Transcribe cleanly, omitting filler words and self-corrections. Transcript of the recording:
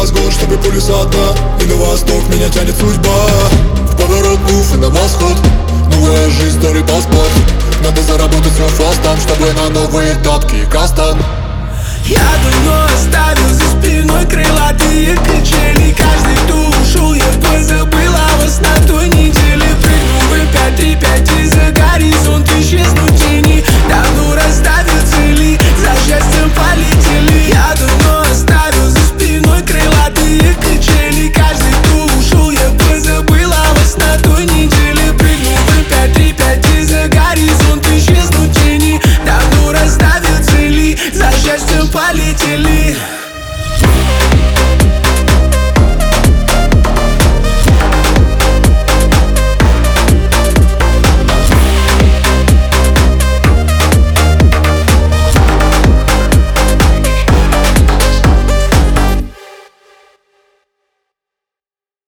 разгон, чтобы полюса одна. И на восток меня тянет судьба. В поворот мув и на восход. Новая жизнь, старый паспорт. Надо заработать все фастом, чтобы на новые тапки кастом. Я давно оставил за спиной крылатые качели. Каждый, кто ушел, я